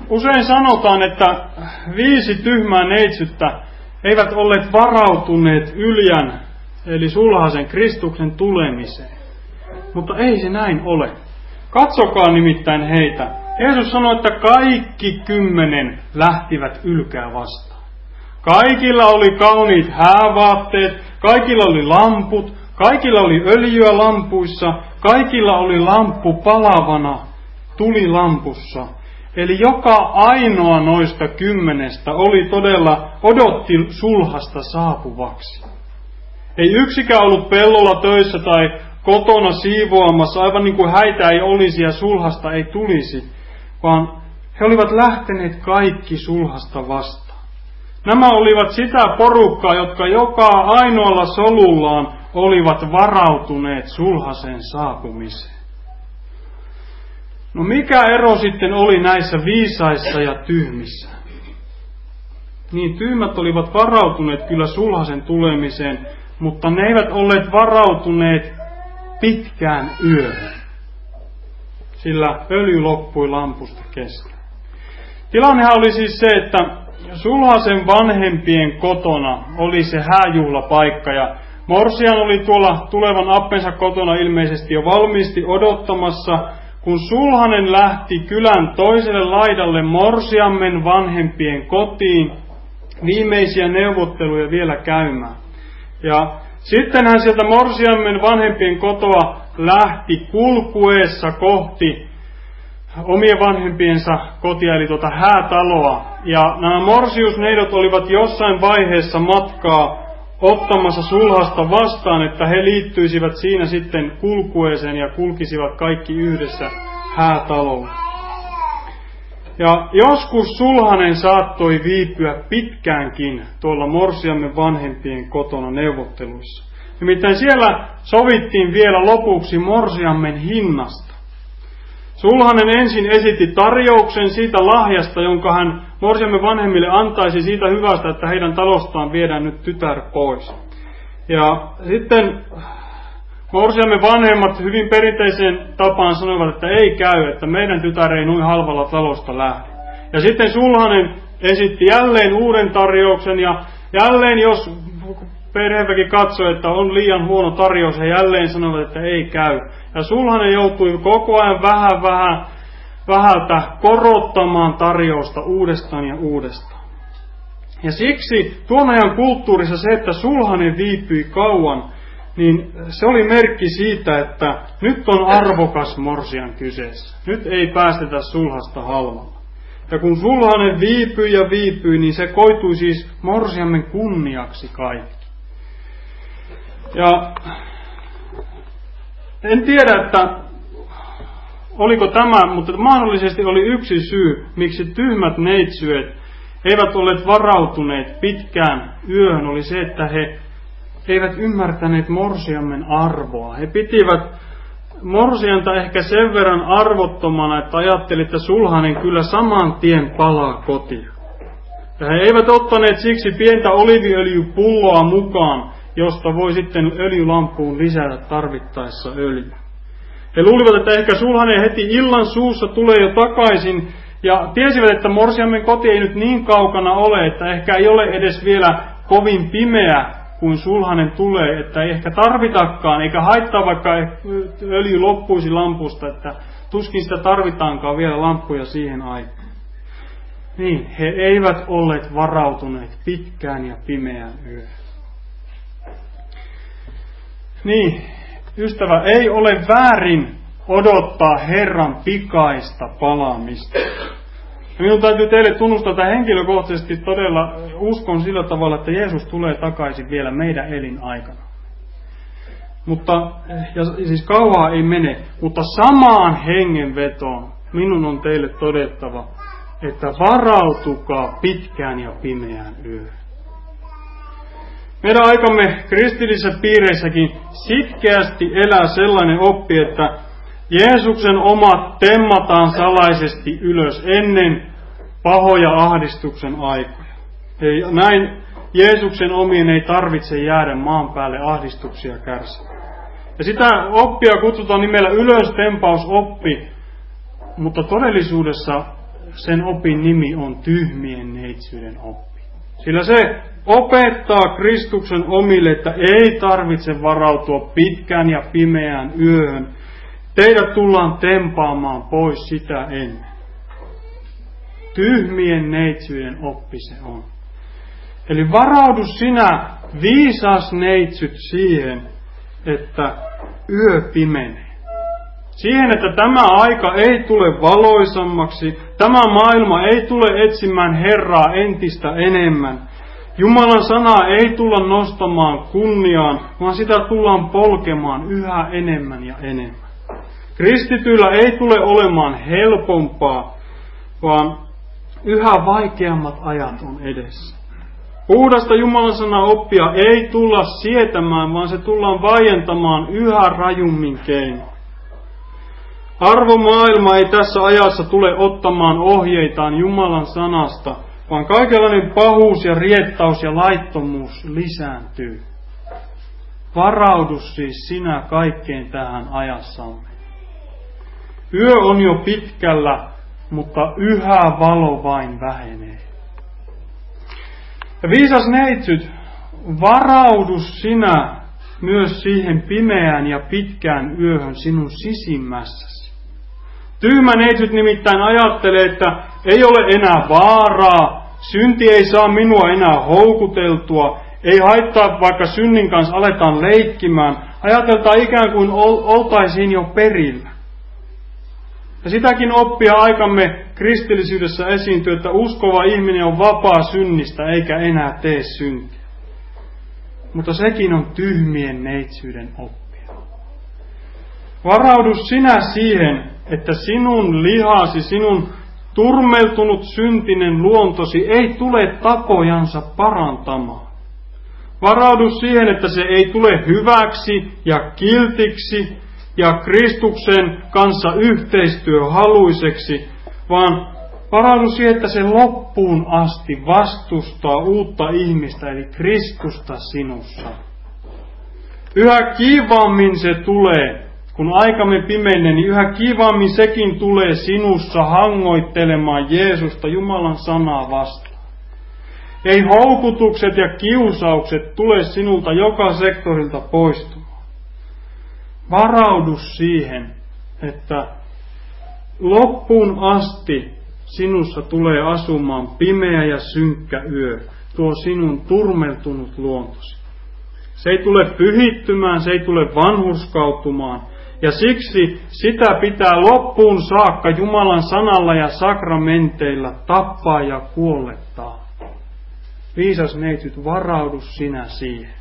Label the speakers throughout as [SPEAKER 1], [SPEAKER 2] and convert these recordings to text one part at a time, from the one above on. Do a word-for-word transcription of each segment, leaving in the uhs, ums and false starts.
[SPEAKER 1] Usein sanotaan, että viisi tyhmää neitsyttä eivät olleet varautuneet Yljän, eli sulhasen Kristuksen tulemiseen. Mutta ei se näin ole. Katsokaa nimittäin heitä. Jeesus sanoi, että kaikki kymmenen lähtivät Ylkää vastaan. Kaikilla oli kauniit häävaatteet, kaikilla oli lamput, kaikilla oli öljyä lampuissa, kaikilla oli lamppu palavana tulilampussa. Eli joka ainoa noista kymmenestä oli todella, odotti sulhasta saapuvaksi. Ei yksikään ollut pellolla töissä tai kotona siivoamassa, aivan niin kuin häitä ei olisi ja sulhasta ei tulisi, vaan he olivat lähteneet kaikki sulhasta vastaan. Nämä olivat sitä porukkaa, jotka joka ainoalla solullaan olivat varautuneet sulhasen saapumiseen. No mikä ero sitten oli näissä viisaissa ja tyhmissä? Niin tyhmät olivat varautuneet kyllä sulhasen tulemiseen, mutta ne eivät olleet varautuneet pitkään yöhön, sillä öljy loppui lampusta kesken. Tilannehan oli siis se, että sulhasen vanhempien kotona oli se hääjuhlapaikka ja morsian oli tuolla tulevan appensa kotona ilmeisesti jo valmiisti odottamassa, kun sulhanen lähti kylän toiselle laidalle morsiammen vanhempien kotiin viimeisiä neuvotteluja vielä käymään. Ja sitten hän sieltä morsiammen vanhempien kotoa lähti kulkueessa kohti omien vanhempiensa kotia, eli tuota häätaloa. Ja nämä morsiusneidot olivat jossain vaiheessa matkaa ottamassa sulhasta vastaan, että he liittyisivät siinä sitten kulkueeseen ja kulkisivat kaikki yhdessä häätaloon. Ja joskus sulhanen saattoi viipyä pitkäänkin tuolla morsiamme vanhempien kotona neuvotteluissa. Nimittäin siellä sovittiin vielä lopuksi morsiammen hinnasta. Sulhanen ensin esitti tarjouksen siitä lahjasta, jonka hän morsiamme vanhemmille antaisi siitä hyvästä, että heidän talostaan viedään nyt tytär pois. Ja sitten morsiamme vanhemmat hyvin perinteiseen tapaan sanoivat, että ei käy, että meidän tytär ei noin halvalla talosta lähde. Ja sitten sulhanen esitti jälleen uuden tarjouksen ja jälleen jos perheväki katsoi, että on liian huono tarjous, he jälleen sanoivat, että ei käy. Ja sulhanen joutui koko ajan vähän vähän vähältä korottamaan tarjousta uudestaan ja uudestaan. Ja siksi tuon ajan kulttuurissa se, että sulhanen viipyi kauan, niin se oli merkki siitä, että nyt on arvokas morsian kyseessä. Nyt ei päästetä sulhasta halvalla. Ja kun sulhanen viipyi ja viipyi, niin se koitui siis morsiamen kunniaksi kaikki. Ja en tiedä, että oliko tämä, mutta mahdollisesti oli yksi syy, miksi tyhmät neitsyet eivät olleet varautuneet pitkään yöhön, oli se, että he eivät ymmärtäneet morsiammen arvoa. He pitivät morsianta ehkä sen verran arvottomana, että ajattelivat, että sulhanen kyllä saman tien palaa kotiin. Ja he eivät ottaneet siksi pientä oliiviöljypulloa mukaan, josta voi sitten öljylampuun lisätä tarvittaessa öljyä. He luulivat, että ehkä sulhanen heti illan suussa tulee jo takaisin, ja tiesivät, että morsiammen koti ei nyt niin kaukana ole, että ehkä ei ole edes vielä kovin pimeä, kun sulhanen tulee, että ei ehkä tarvitakaan, eikä haittaa vaikka öljy loppuisi lampusta, että tuskin sitä tarvitaankaan vielä lampuja siihen aikaan. Niin, he eivät olleet varautuneet pitkään ja pimeään yöhön. Niin, ystävä, ei ole väärin odottaa Herran pikaista palaamista. Ja minun täytyy teille tunnustaa, että henkilökohtaisesti todella uskon sillä tavalla, että Jeesus tulee takaisin vielä meidän elinaikana. Mutta, ja siis kauaa ei mene, mutta samaan hengenvetoon minun on teille todettava, että varautukaa pitkään ja pimeään yöhön. Meidän aikamme kristillisissä piireissäkin sitkeästi elää sellainen oppi, että Jeesuksen omat temmataan salaisesti ylös ennen pahoja ahdistuksen aikoja. Ja näin Jeesuksen omien ei tarvitse jäädä maan päälle ahdistuksia kärsimään. Ja sitä oppia kutsutaan nimellä ylöstempausoppi, mutta todellisuudessa sen opin nimi on tyhmien neitsyyden oppi. Sillä se opettaa Kristuksen omille, että ei tarvitse varautua pitkään ja pimeään yöhön. Teidät tullaan tempaamaan pois sitä ennen. Tyhmien neitsyyden oppi se on. Eli varaudu sinä, viisas neitsyt, siihen, että yö pimenee. Siihen, että tämä aika ei tule valoisammaksi, tämä maailma ei tule etsimään Herraa entistä enemmän. Jumalan sanaa ei tulla nostamaan kunniaan, vaan sitä tullaan polkemaan yhä enemmän ja enemmän. Kristityillä ei tule olemaan helpompaa, vaan yhä vaikeammat ajat on edessä. Puhdasta Jumalan sanaa oppia ei tulla sietämään, vaan se tullaan vaientamaan yhä rajummin keinoin. Arvomaailma ei tässä ajassa tule ottamaan ohjeitaan Jumalan sanasta, vaan kaikenlainen pahuus ja riettaus ja laittomuus lisääntyy. Varaudu siis sinä kaikkeen tähän ajassamme. Yö on jo pitkällä, mutta yhä valo vain vähenee. Ja viisas neitsyt, varaudu sinä myös siihen pimeään ja pitkään yöhön sinun sisimmässäsi. Tyhmä neitsyt nimittäin ajattelee, että ei ole enää vaaraa, synti ei saa minua enää houkuteltua, ei haittaa vaikka synnin kanssa aletaan leikkimään, ajateltaan ikään kuin oltaisiin jo perillä. Ja sitäkin oppia aikamme kristillisyydessä esiintyy, että uskova ihminen on vapaa synnistä eikä enää tee syntiä. Mutta sekin on tyhmien neitsyyden oppia. Varaudu sinä siihen, että sinun lihasi, sinun turmeltunut syntinen luontosi ei tule tapojansa parantamaan. Varaudu siihen, että se ei tule hyväksi ja kiltiksi ja Kristuksen kanssa yhteistyöhaluiseksi, vaan varaudu siihen, että se loppuun asti vastustaa uutta ihmistä, eli Kristusta sinussa. Yhä kiivaammin se tulee, kun aikamme pimenee, niin yhä kiivaammin sekin tulee sinussa hangoittelemaan Jeesusta, Jumalan sanaa vastaan. Ei houkutukset ja kiusaukset tule sinulta joka sektorilta poistumaan. Varaudu siihen, että loppuun asti sinussa tulee asumaan pimeä ja synkkä yö, tuo sinun turmeltunut luontosi. Se ei tule pyhittymään, se ei tule vanhurskautumaan, ja siksi sitä pitää loppuun saakka Jumalan sanalla ja sakramenteilla tappaa ja kuollettaa. Viisas neitsyt, varaudu sinä siihen.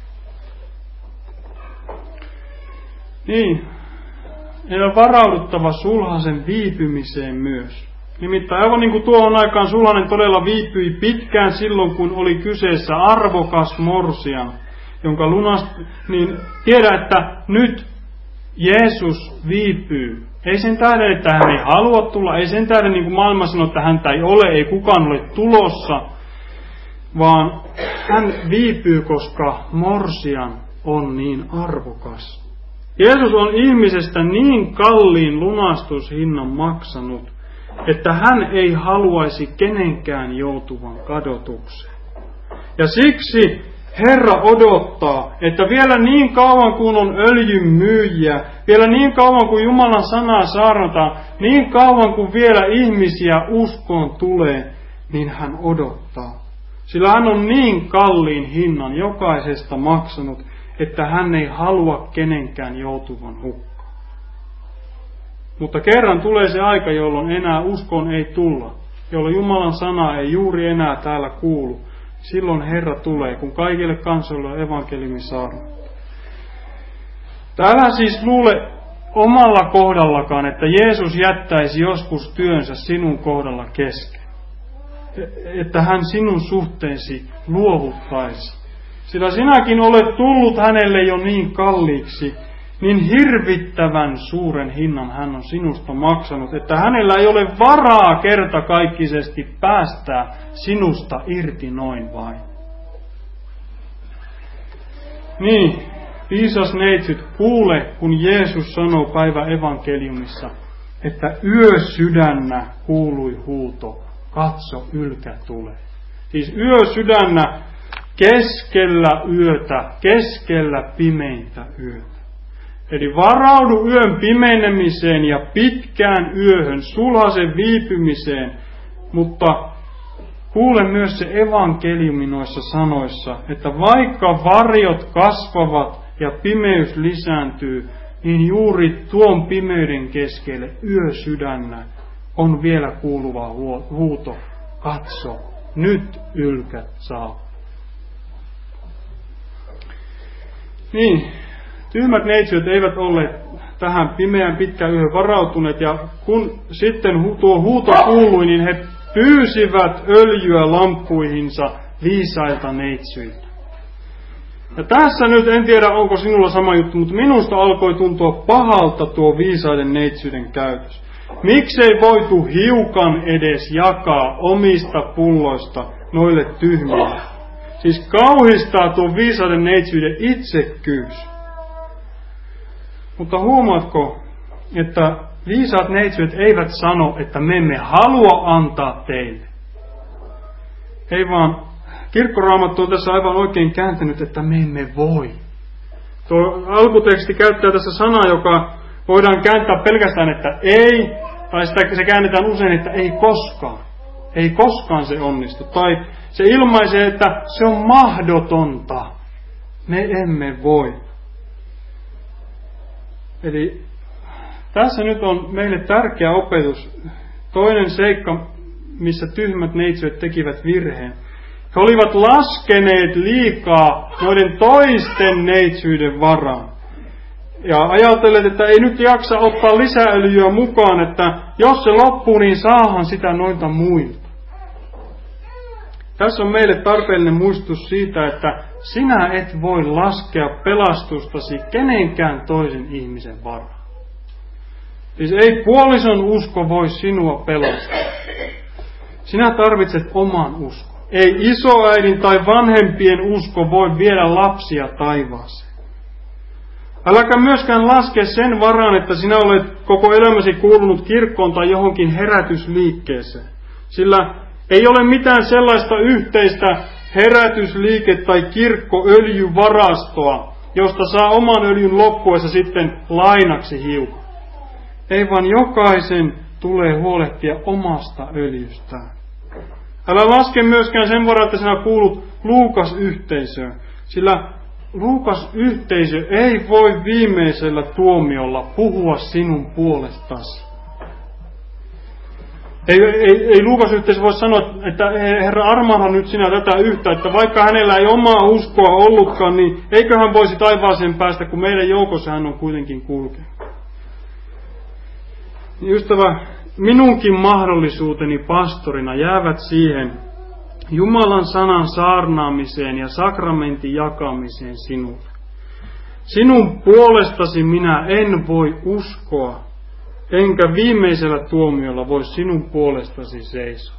[SPEAKER 1] Niin, meidän on varauduttava sulhasen viipymiseen myös. Nimittäin aivan niin kuin tuohon aikaan sulhanen todella viipyi pitkään silloin, kun oli kyseessä arvokas morsian, jonka lunast, niin tiedä, että nyt Jeesus viipyy. Ei sen tähden, että hän ei halua tulla, ei sen tähden, niin kuin maailma sanoo, että häntä ei ole, ei kukaan ole tulossa, vaan hän viipyy, koska morsian on niin arvokas. Jeesus on ihmisestä niin kalliin lunastushinnan maksanut, että hän ei haluaisi kenenkään joutuvan kadotukseen. Ja siksi Herra odottaa, että vielä niin kauan kuin on öljyn myyjiä, vielä niin kauan kuin Jumalan sanaa saarnataan, niin kauan kuin vielä ihmisiä uskoon tulee, niin hän odottaa. Sillä hän on niin kalliin hinnan jokaisesta maksanut, että hän ei halua kenenkään joutuvan hukkaan. Mutta kerran tulee se aika, jolloin enää uskoon ei tulla, jolloin Jumalan sana ei juuri enää täällä kuulu. Silloin Herra tulee, kun kaikille kansoille on evankeliumi saarnattu. Älä siis luule omalla kohdallakaan, että Jeesus jättäisi joskus työnsä sinun kohdalla kesken. Että hän sinun suhteesi luovuttaisi. Sillä sinäkin olet tullut hänelle jo niin kalliiksi, niin hirvittävän suuren hinnan hän on sinusta maksanut, että hänellä ei ole varaa kertakaikkisesti päästää sinusta irti noin vain. Niin, viisas neitsyt, kuule, kun Jeesus sanoo päivä evankeliumissa, että yösydännä kuului huuto, katso, ylkä tulee. Siis yösydännä keskellä yötä, keskellä pimeintä yötä. Eli varaudu yön pimenemiseen ja pitkään yöhön, sulhasen viipymiseen, mutta kuule myös se evankeliumi noissa sanoissa, että vaikka varjot kasvavat ja pimeys lisääntyy, niin juuri tuon pimeyden keskelle yösydännä on vielä kuuluva huuto, katso, nyt ylkät saa. Niin, tyhmät neitsyöt eivät olleet tähän pimeään pitkään yöhön varautuneet, ja kun sitten tuo huuto kuului, niin he pyysivät öljyä lamppuihinsa viisailta neitsyiltä. Ja tässä nyt en tiedä, onko sinulla sama juttu, mutta minusta alkoi tuntua pahalta tuo viisaiden neitsyyden käytös. Miksei voitu hiukan edes jakaa omista pulloista noille tyhmille? Siis kauhistaa tuo viisaiden neitsyyden itsekkyys. Mutta huomaatko, että viisaat neitsyöt eivät sano, että me emme halua antaa teille. Ei vaan, Kirkkoraamattu on tässä aivan oikein kääntänyt, että me emme voi. Tuo alkuteksti käyttää tässä sanaa, joka voidaan kääntää pelkästään, että ei, tai sitä, se käännetään usein, että ei koskaan. Ei koskaan se onnistu. Tai se ilmaisee, että se on mahdotonta. Me emme voi. Eli tässä nyt on meille tärkeä opetus. Toinen seikka, missä tyhmät neitsyöt tekivät virheen. He olivat laskeneet liikaa noiden toisten neitsyyden varaan. Ja ajatelleet, että ei nyt jaksa ottaa lisäöljyä mukaan, että jos se loppuu, niin saahan sitä noilta muilta. Tässä on meille tarpeellinen muistutus siitä, että sinä et voi laskea pelastustasi kenenkään toisen ihmisen varaan. Siis ei puolison usko voi sinua pelastaa. Sinä tarvitset oman uskon. Ei isoäidin tai vanhempien usko voi viedä lapsia taivaaseen. Äläkä myöskään laske sen varaan, että sinä olet koko elämäsi kuulunut kirkkoon tai johonkin herätysliikkeeseen. Sillä ei ole mitään sellaista yhteistä herätysliike- tai kirkkoöljyvarastoa, josta saa oman öljyn loppuessa sitten lainaksi hiukan. Ei vaan jokaisen tulee huolehtia omasta öljystään. Älä laske myöskään sen varaan, että sinä kuulut Luukas-yhteisöön, sillä Luukas-yhteisö ei voi viimeisellä tuomiolla puhua sinun puolestasi. Ei, ei, ei Luukas-yhteisö voi sanoa, että Herra, armahda nyt sinä tätä yhtä, että vaikka hänellä ei omaa uskoa ollutkaan, niin eikö hän voisi taivaaseen päästä, kun meidän joukossa hän on kuitenkin kulkenut. Niin ystävä, minunkin mahdollisuuteni pastorina jäävät siihen Jumalan sanan saarnaamiseen ja sakramentin jakamiseen sinulle. Sinun puolestasi minä en voi uskoa, enkä viimeisellä tuomiolla voi sinun puolestasi seisoa.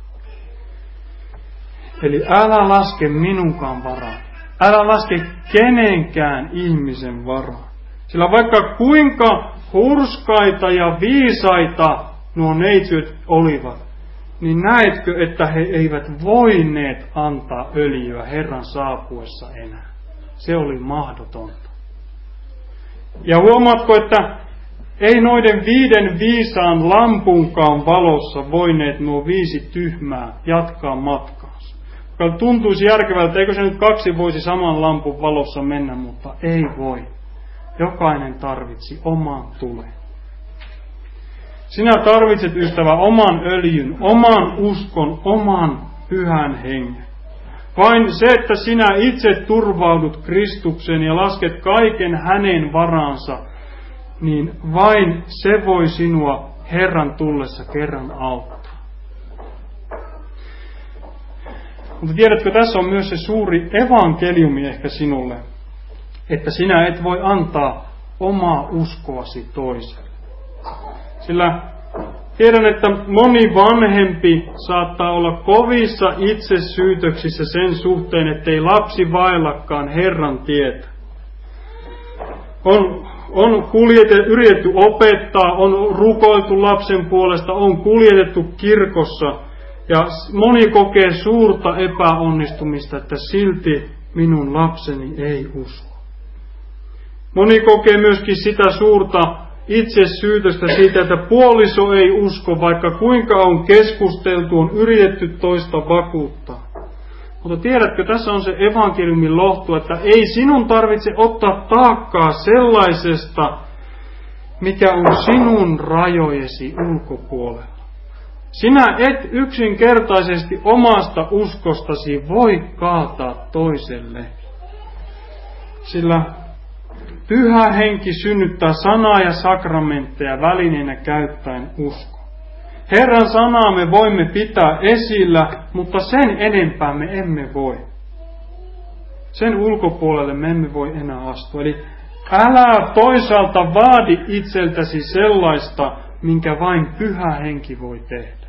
[SPEAKER 1] Eli älä laske minunkaan varaan. Älä laske kenenkään ihmisen varaan. Sillä vaikka kuinka hurskaita ja viisaita nuo neitsyöt olivat, niin näetkö, että he eivät voineet antaa öljyä Herran saapuessa enää. Se oli mahdotonta. Ja huomaatko, että ei noiden viiden viisaan lampunkaan valossa voineet nuo viisi tyhmää jatkaa matkaansa. Joka tuntuisi järkevältä, että eikö se nyt kaksi voisi saman lampun valossa mennä, mutta ei voi. Jokainen tarvitsi oman tulen. Sinä tarvitset, ystävä, oman öljyn, oman uskon, oman pyhän hengen. Vain se, että sinä itse turvaudut Kristukseen ja lasket kaiken hänen varansa, niin vain se voi sinua Herran tullessa kerran auttaa. Mutta tiedätkö, tässä on myös se suuri evankeliumi ehkä sinulle, että sinä et voi antaa omaa uskoasi toiselle. Sillä tiedän, että moni vanhempi saattaa olla kovissa itsesyytöksissä sen suhteen, ettei lapsi vaillakaan Herran tietä. On on kuljetettu, yritetty opettaa, on rukoiltu lapsen puolesta, on kuljetettu kirkossa ja moni kokee suurta epäonnistumista, että silti minun lapseni ei usko. Moni kokee myöskin sitä suurta itsesyytöstä siitä, että puoliso ei usko, vaikka kuinka on keskusteltu, on yritetty toista vakuuttaa. Mutta tiedätkö, tässä on se evankeliumin lohtu, että ei sinun tarvitse ottaa taakkaa sellaisesta, mikä on sinun rajojesi ulkopuolella. Sinä et yksinkertaisesti omasta uskostasi voi kaataa toiselle. Sillä Pyhä Henki synnyttää sanaa ja sakramentteja välineenä käyttäen usko. Herran sanaa me voimme pitää esillä, mutta sen enempää me emme voi. Sen ulkopuolelle me emme voi enää astua. Eli älä toisaalta vaadi itseltäsi sellaista, minkä vain Pyhä Henki voi tehdä.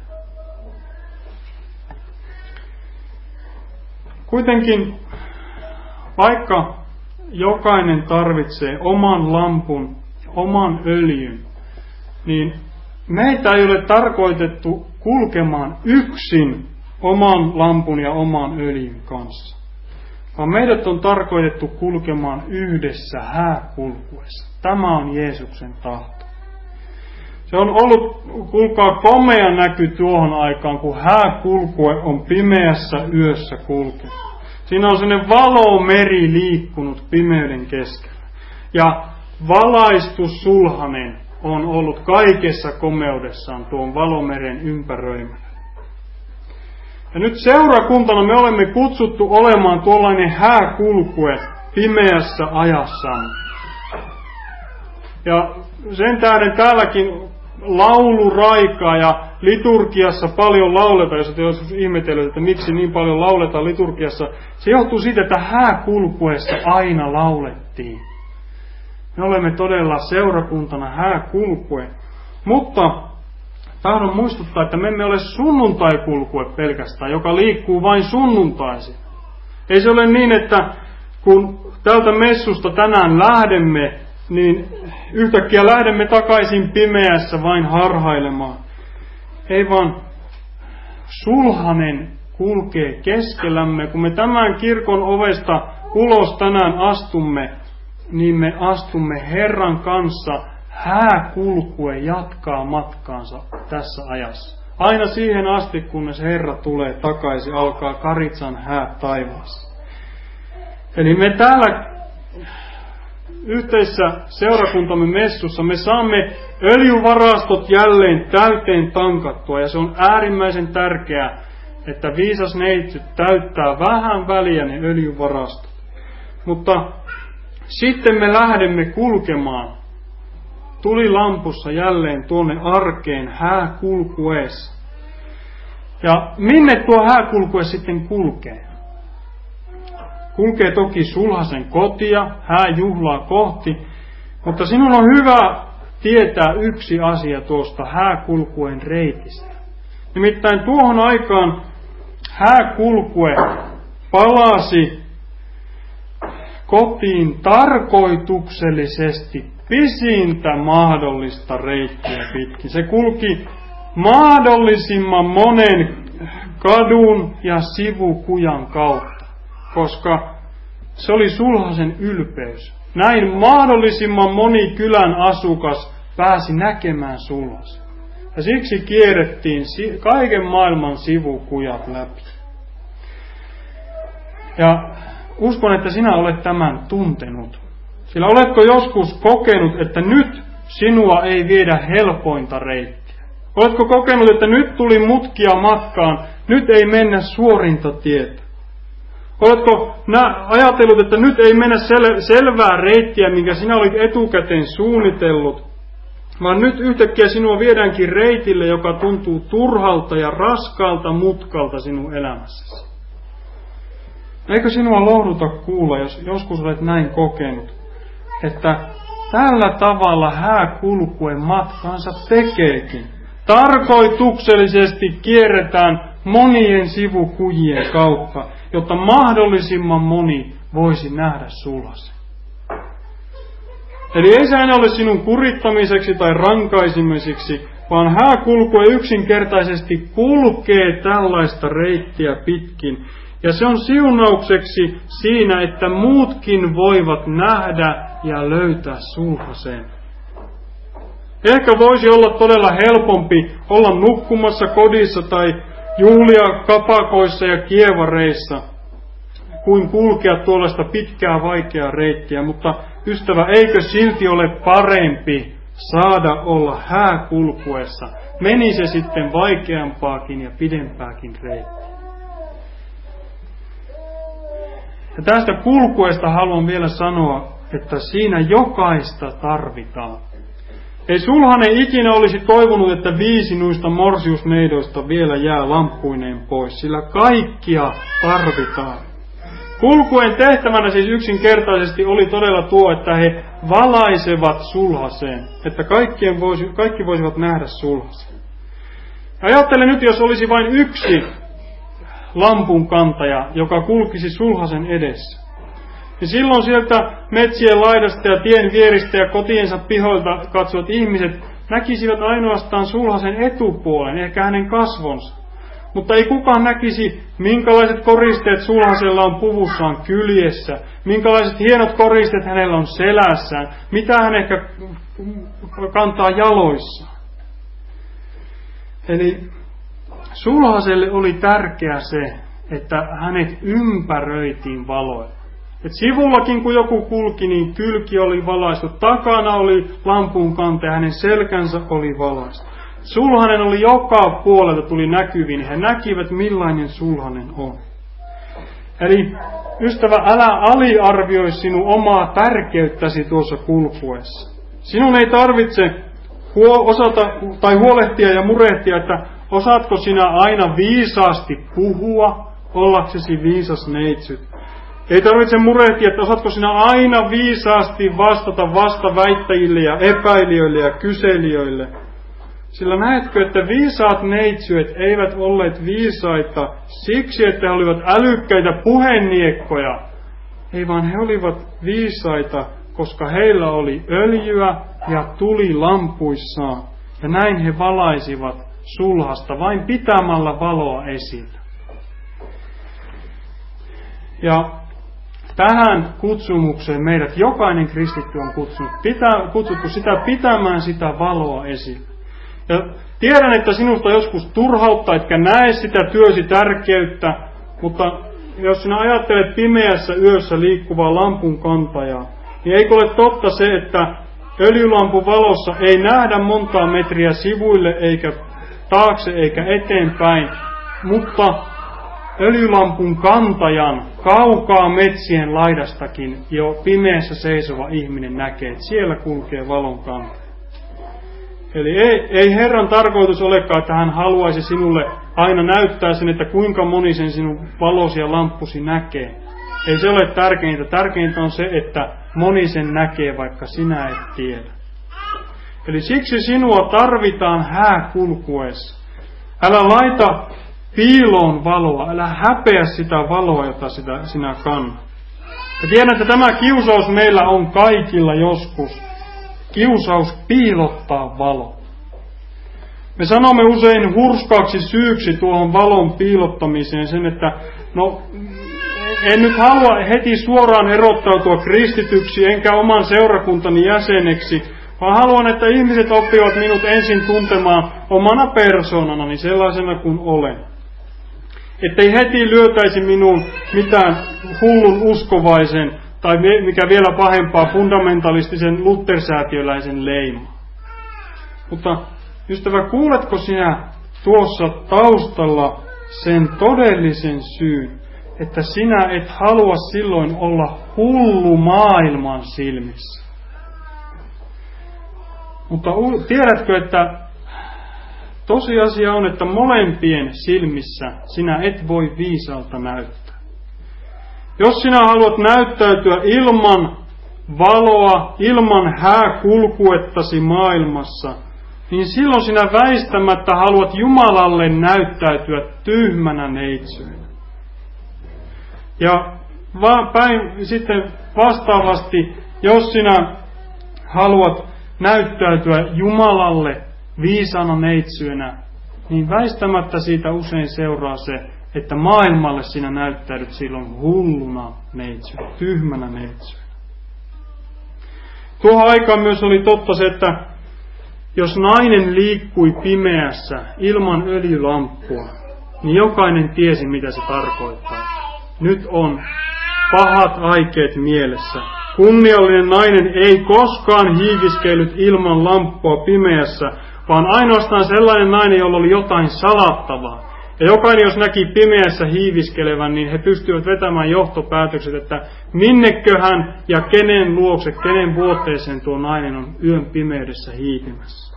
[SPEAKER 1] Kuitenkin, vaikka jokainen tarvitsee oman lampun, oman öljyn, niin meitä ei ole tarkoitettu kulkemaan yksin oman lampun ja oman öljyn kanssa, vaan meidät on tarkoitettu kulkemaan yhdessä hääkulkuessa. Tämä on Jeesuksen tahto. Se on ollut, kuulkaa, komea näky tuohon aikaan, kun hääkulkue on pimeässä yössä kulkenut. Siinä on sellainen valomeri liikkunut pimeyden keskellä. Ja valaistus sulhanen on ollut kaikessa komeudessaan tuon valomeren ympäröimänä. Ja nyt seurakuntana me olemme kutsuttu olemaan tuollainen hääkulkue pimeässä ajassamme. Ja sen tähden täälläkin lauluraikaa ja liturgiassa paljon lauletaan, jos te joskus ihmetellyt, että miksi niin paljon lauletaan liturgiassa. Se johtuu siitä, että hääkulkuessa aina laulettiin. Me olemme todella seurakuntana hääkulkue. Mutta tahdon muistuttaa, että me emme ole sunnuntaikulkue pelkästään, joka liikkuu vain sunnuntaisin. Ei se ole niin, että kun tältä messusta tänään lähdemme, niin yhtäkkiä lähdemme takaisin pimeässä vain harhailemaan. Ei vaan sulhanen kulkee keskellämme. Kun me tämän kirkon ovesta ulos tänään astumme, niin me astumme Herran kanssa. Hääkulkue jatkaa matkaansa tässä ajassa. Aina siihen asti, kunnes Herra tulee takaisin, alkaa Karitsan hää taivaassa. Eli me täällä yhteisessä seurakuntamme messussa me saamme öljyvarastot jälleen täyteen tankattua, ja se on äärimmäisen tärkeää, että viisas neitsyt täyttää vähän väliä ne öljyvarastot. Mutta sitten me lähdemme kulkemaan tulilampussa jälleen tuonne arkeen hääkulkueessa. Ja minne tuo hääkulkue sitten kulkee? Kulkee toki sulhasen kotia, hääjuhlaa kohti, mutta sinun on hyvä tietää yksi asia tuosta hääkulkuen reitistä. Nimittäin tuohon aikaan hääkulkue palasi kotiin tarkoituksellisesti pisintä mahdollista reittiä pitkin. Se kulki mahdollisimman monen kadun ja sivukujan kautta, koska se oli sulhasen ylpeys. Näin mahdollisimman moni kylän asukas pääsi näkemään sulhasen. Ja siksi kierrettiin kaiken maailman sivukujat läpi. Ja uskon, että sinä olet tämän tuntenut. Sillä oletko joskus kokenut, että nyt sinua ei viedä helpointa reittiä? Oletko kokenut, että nyt tuli mutkia matkaan, nyt ei mennä suorinta tietä? Oletko ajatellut, että nyt ei mennä sel- selvää reittiä, minkä sinä olit etukäteen suunnitellut, vaan nyt yhtäkkiä sinua viedäänkin reitille, joka tuntuu turhalta ja raskaalta mutkalta sinun elämässäsi? Eikö sinua lohduta kuulla, jos joskus olet näin kokenut, että tällä tavalla hääkulkuen matkansa tekeekin. Tarkoituksellisesti kierretään monien sivukujien kautta, jotta mahdollisimman moni voisi nähdä sulhasen. Eli ei se aina ole sinun kurittamiseksi tai rankaisemiseksi, vaan hääkulkue yksinkertaisesti kulkee tällaista reittiä pitkin. Ja se on siunaukseksi siinä, että muutkin voivat nähdä ja löytää sulhasen. Ehkä voisi olla todella helpompi olla nukkumassa kodissa tai juhlia kapakoissa ja kievareissa, kuin kulkea tuollaista pitkää vaikeaa reittiä. Mutta ystävä, eikö silti ole parempi saada olla hääkulkuessa? Meni se sitten vaikeampaakin ja pidempääkin reittiä. Ja tästä kulkuesta haluan vielä sanoa, että siinä jokaista tarvitaan. Ei sulhanen ikinä olisi toivonut, että viisi noista morsiusneidoista vielä jää lamppuineen pois, sillä kaikkia tarvitaan. Kulkuen tehtävänä siis yksinkertaisesti oli todella tuo, että he valaisevat sulhaseen, että kaikkien voisi, kaikki voisivat nähdä sulhasen. Ajattele nyt, jos olisi vain yksi lampun kantaja, joka kulkisi sulhasen edessä. Ja silloin sieltä metsien laidasta ja tien vieristä ja kotiensa pihoilta katsovat ihmiset näkisivät ainoastaan sulhasen etupuolen, ehkä hänen kasvonsa. Mutta ei kukaan näkisi, minkälaiset koristeet sulhasella on puvussaan kyljessä, minkälaiset hienot koristeet hänellä on selässään, mitä hän ehkä kantaa jaloissaan. Eli sulhaselle oli tärkeää se, että hänet ympäröitiin valoilla. Et sivullakin kun joku kulki, niin kylki oli valaistu, takana oli lampun kante ja hänen selkänsä oli valaistu. Sulhanen oli joka puolelta tuli näkyviin, he näkivät millainen sulhanen on. Eli ystävä, älä aliarvioi sinun omaa tärkeyttäsi tuossa kulkuessa. Sinun ei tarvitse huo- osata tai huolehtia ja murehtia, että osaatko sinä aina viisaasti puhua, ollaksesi viisas neitsyt. Ei tarvitse murehtia, että osaatko sinä aina viisaasti vastata vastaväittäjille ja epäilijöille ja kyselijöille. Sillä näetkö, että viisaat neitsyet eivät olleet viisaita siksi, että he olivat älykkäitä puheniekkoja. Ei vaan he olivat viisaita, koska heillä oli öljyä ja tuli lampuissaan. Ja näin he valaisivat sulhasta vain pitämällä valoa esillä. Ja tähän kutsumukseen meidät jokainen kristitty on kutsunut, pitää, kutsuttu sitä pitämään sitä valoa esillä. Ja tiedän, että sinusta joskus turhauttaa, etkä näe sitä työsi tärkeyttä, mutta jos sinä ajattelet pimeässä yössä liikkuvaa lampun kantajaa, niin eikö ole totta se, että öljylampun valossa ei nähdä montaa metriä sivuille, eikä taakse, eikä eteenpäin, mutta öljylampun kantajan kaukaa metsien laidastakin jo pimeässä seisova ihminen näkee, että siellä kulkee valon kantaja. Eli ei, ei Herran tarkoitus olekaan, että hän haluaisi sinulle aina näyttää sen, että kuinka moni sen sinun valosi ja lamppusi näkee. Ei se ole tärkeintä. Tärkeintä on se, että moni sen näkee, vaikka sinä et tiedä. Eli siksi sinua tarvitaan hääkulkuessa. Älä laita piiloon valoa, älä häpeä sitä valoa, jota sitä, sinä kannat. Ja tiedän, että tämä kiusaus meillä on kaikilla joskus. Kiusaus piilottaa valo. Me sanomme usein hurskaaksi syyksi tuohon valon piilottamiseen sen, että no, en nyt halua heti suoraan erottautua kristityksi enkä oman seurakuntani jäseneksi, vaan haluan, että ihmiset oppivat minut ensin tuntemaan omana persoonanani sellaisena kuin olen. Ettei heti lyötäisi minuun mitään hullun uskovaisen tai mikä vielä pahempaa, fundamentalistisen lutersäätiöläisen leima. Mutta ystävä, kuuletko sinä tuossa taustalla sen todellisen syyn, että sinä et halua silloin olla hullu maailman silmissä? Mutta tiedätkö, että tosiasia on, että molempien silmissä sinä et voi viisalta näyttää. Jos sinä haluat näyttäytyä ilman valoa, ilman hääkulkuettasi maailmassa, niin silloin sinä väistämättä haluat Jumalalle näyttäytyä tyhmänä neitsyenä. Ja vaan päin sitten vastaavasti, jos sinä haluat näyttäytyä Jumalalle viisana neitsyenä, niin väistämättä siitä usein seuraa se, että maailmalle sinä näyttäydyt silloin hulluna neitsyenä, tyhmänä neitsyenä. Tuohon aikaan myös oli totta se, että jos nainen liikkui pimeässä ilman öljylamppua, niin jokainen tiesi, mitä se tarkoittaa. Nyt on pahat aikeet mielessä. Kunniallinen nainen ei koskaan hiiviskellyt ilman lamppua pimeässä, vaan ainoastaan sellainen nainen, jolla oli jotain salattavaa. Ja jokainen, jos näki pimeässä hiiviskelevän, niin he pystyivät vetämään johtopäätökset, että minneköhän ja kenen luokse, kenen vuoteeseen tuo nainen on yön pimeydessä hiipimässä.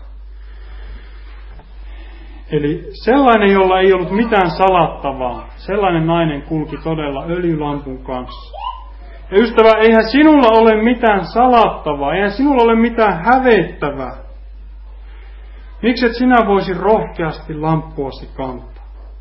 [SPEAKER 1] Eli sellainen, jolla ei ollut mitään salattavaa, sellainen nainen kulki todella öljylampun kanssa. Ja ystävä, eihän sinulla ole mitään salattavaa, eihän sinulla ole mitään hävettävää. Miksi et sinä voisi rohkeasti lamppuasi kantaa?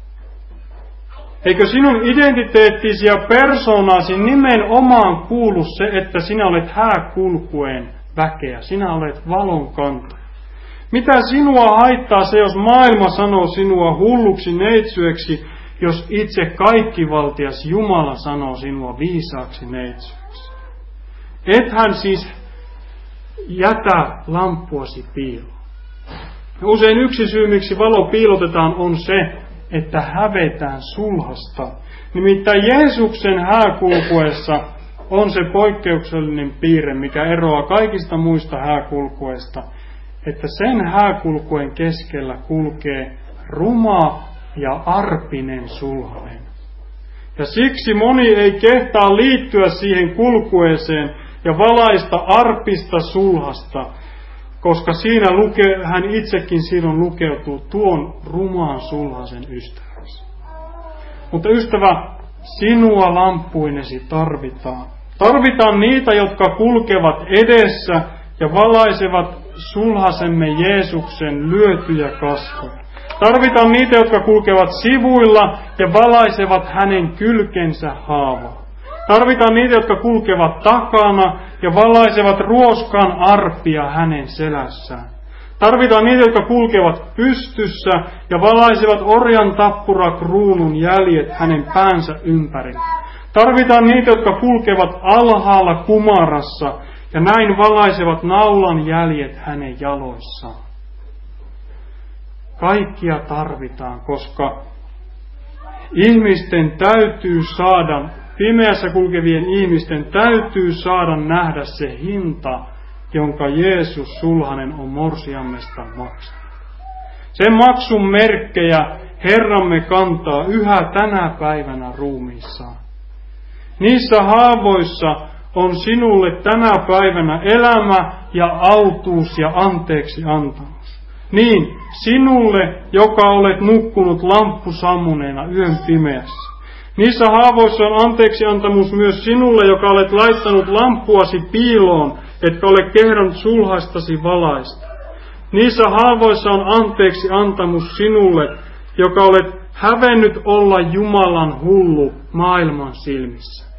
[SPEAKER 1] Eikö sinun identiteettisi ja persoonasi nimenomaan kuulu se, että sinä olet hääkulkueen väkeä, sinä olet valon kantaja? Mitä sinua haittaa se, jos maailma sanoo sinua hulluksi neitsyeksi, jos itse kaikkivaltias Jumala sanoo sinua viisaaksi neitsyeksi? Ethän siis jätä lamppuasi piiloon. Usein yksi syy, miksi valo piilotetaan, on se, että hävetään sulhasta. Nimittäin Jeesuksen hääkulkuessa on se poikkeuksellinen piirre, mikä eroaa kaikista muista hääkulkuista, että sen hääkulkuen keskellä kulkee ruma ja arpinen sulhanen. Ja siksi moni ei kehtaa liittyä siihen kulkueeseen ja valaista arpista sulhasta, koska siinä luke, hän itsekin silloin lukeutuu tuon rumaan sulhasen ystäväksi. Mutta ystävä, sinua lamppuinesi tarvitaan. Tarvitaan niitä, jotka kulkevat edessä ja valaisevat sulhasemme Jeesuksen lyötyjä kasvoja. Tarvitaan niitä, jotka kulkevat sivuilla ja valaisevat hänen kylkensä haavaa. Tarvitaan niitä, jotka kulkevat takana ja valaisevat ruoskan arpia hänen selässään. Tarvitaan niitä, jotka kulkevat pystyssä ja valaisevat orjan tappurakruunun jäljet hänen päänsä ympäri. Tarvitaan niitä, jotka kulkevat alhaalla kumarassa ja näin valaisevat naulan jäljet hänen jaloissaan. Kaikkia tarvitaan, koska ihmisten täytyy saada, pimeässä kulkevien ihmisten täytyy saada nähdä se hinta, jonka Jeesus sulhanen on morsiammesta maksanut. Sen maksun merkkejä Herramme kantaa yhä tänä päivänä ruumiissaan. Niissä haavoissa on sinulle tänä päivänä elämä ja autuus ja anteeksi antamus. Niin, sinulle, joka olet nukkunut lamppu sammuneena yön pimeässä. Niissä haavoissa on anteeksi antamus myös sinulle, joka olet laittanut lamppuasi piiloon, etkä ole kehdannut sulhastasi valaista. Niissä haavoissa on anteeksi antamus sinulle, joka olet hävennyt olla Jumalan hullu maailman silmissä.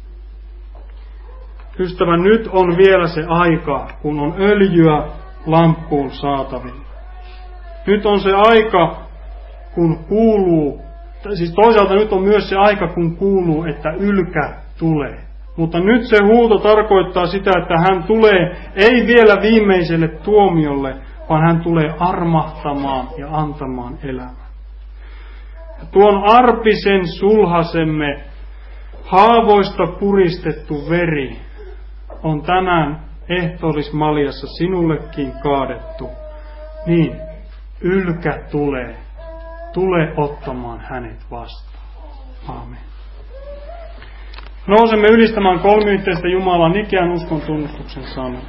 [SPEAKER 1] Ystävä, nyt on vielä se aika, kun on öljyä lamppuun saatavilla. Nyt on se aika, kun kuuluu, siis toisaalta nyt on myös se aika, kun kuuluu, että ylkä tulee. Mutta nyt se huuto tarkoittaa sitä, että hän tulee ei vielä viimeiselle tuomiolle, vaan hän tulee armahtamaan ja antamaan elämän. Tuon arpisen sulhasemme haavoista puristettu veri on tänään ehtoollismaljassa sinullekin kaadettu. Niin, ylkä tulee. Tule ottamaan hänet vastaan. Aamen. Nousemme ylistämään kolmiyhteistä Jumalaa Nikean uskon tunnustuksen sanan.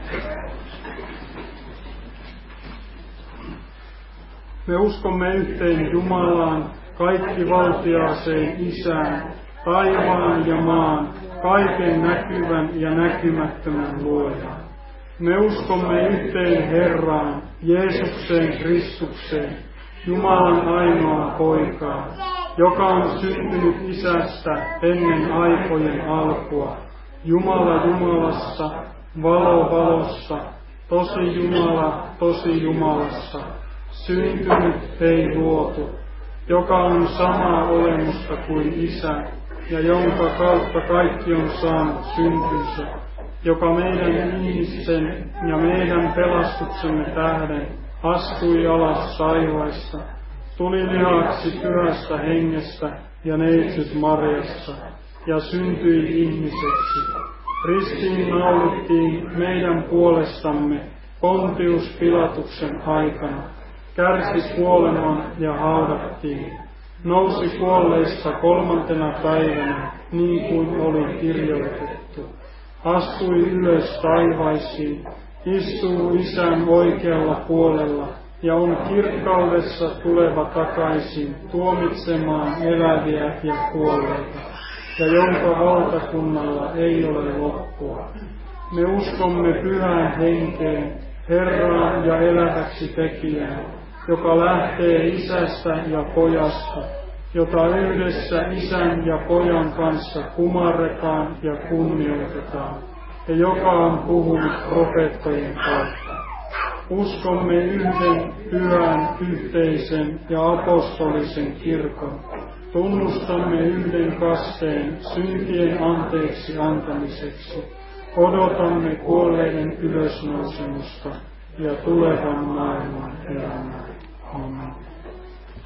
[SPEAKER 1] Me uskomme yhteen Jumalaan, kaikki valtiaaseen Isään, taivaan ja maan, kaiken näkyvän ja näkymättömän luojaan. Me uskomme yhteen Herraan, Jeesukseen Kristukseen, Jumalan ainoa poikaa, joka on syntynyt Isästä ennen aikojen alkua, Jumala Jumalassa, valo valossa, tosi Jumala, tosi Jumalassa, syntynyt, ei luotu, joka on samaa olemusta kuin Isä, ja jonka kautta kaikki on saanut syntynsä, joka meidän ihmisten ja meidän pelastuksemme tähden astui alas taivaista, tuli lihaksi pyhästä hengestä ja neitsyt Marjassa, ja syntyi ihmiseksi. Ristiin naulittiin meidän puolestamme Pontius Pilatuksen aikana, kärsi kuoleman ja haudattiin, nousi kuolleista kolmantena päivänä, niin kuin oli kirjoitettu, astui ylös taivaisiin, istuu Isän oikealla puolella ja on kirkkaudessa tuleva takaisin tuomitsemaan eläviä ja kuolleita, ja jonka valtakunnalla ei ole loppua. Me uskomme pyhään henkeen, Herraan ja eläväksi tekijään, joka lähtee Isästä ja Pojasta, jota yhdessä Isän ja Pojan kanssa kumarretaan ja kunnioitetaan, ja joka on puhunut profeettojen kautta. Uskomme yhden pyhän, yhteisen ja apostolisen kirkon. Tunnustamme yhden kasteen syntien anteeksi antamiseksi. Odotamme kuolleiden ylösnousemusta ja tulevan maailman elämää. Amen.